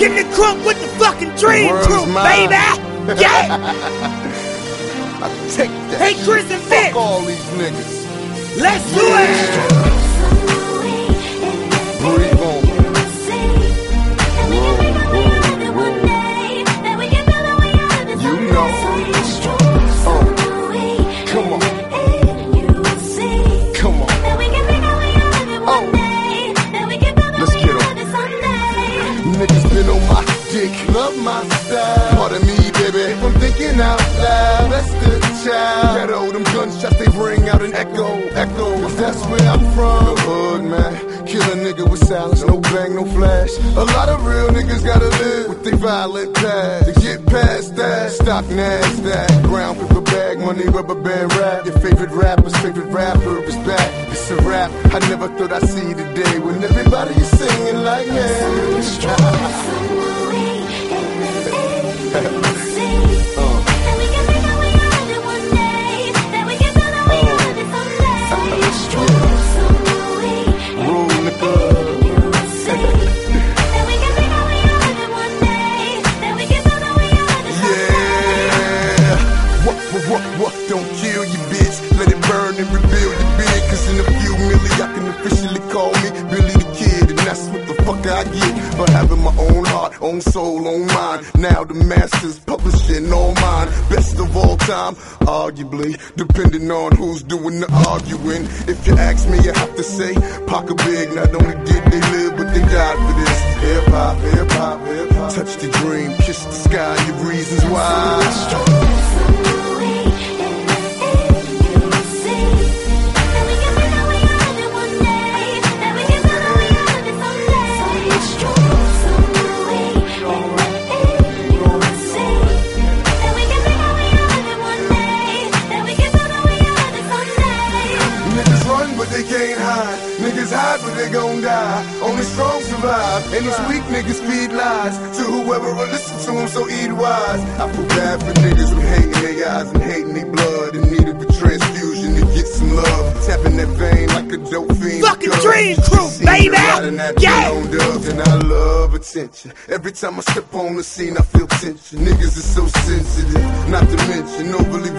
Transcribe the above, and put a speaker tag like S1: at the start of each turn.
S1: rockin' the crunk with the fucking dream crew, baby. Yeah.
S2: I take that.
S1: Hey, Chris and Vic.
S2: Fuck all these niggas.
S1: Let's do it.
S2: Breathe on. You know. Come on. Come on. Let's get on. Niggas been on my dick, love my style. Pardon me, baby, I'm thinking out loud. That's the child. Ghetto, them gunshots, they ring out an echo. Cause that's where I'm from. The hood, man. Kill a nigga with silence, no bang, no flash. A lot of real niggas gotta live with their violent past. To get past that, stock NASDAQ. Brown paper bag, money, rubber band rap. Your favorite rapper's favorite rapper is back. It's a rap, I never thought I'd see the day when everybody is singing like me. What? Don't kill you, bitch. Let it burn and rebuild the bid. Cause in a few milli, I can officially call me Billy the Kid. And that's what the fuck I get for having my own heart, own soul, own mind. Now the masters publishing all mine. Best of all time, arguably, depending on who's doing the arguing. If you ask me, I have to say, Paca Big. Not only did they live, but they died for this. Hip hop, hip hop, hip hop. Touch the dream, kiss the sky, your reasons why. They can't hide. Niggas hide, but they gon' die. Only strong survive. And these weak niggas feed lies to whoever will listen to them, so eat wise. I feel bad for niggas who hating their eyes and hating their blood and needed the transfusion to get some love. Tapping that vein like a dope fiend.
S1: Fucking dream crew, baby. Yeah.
S2: And I love attention. Every time I step on the scene, I feel tension. Niggas is so sensitive. Not to mention overly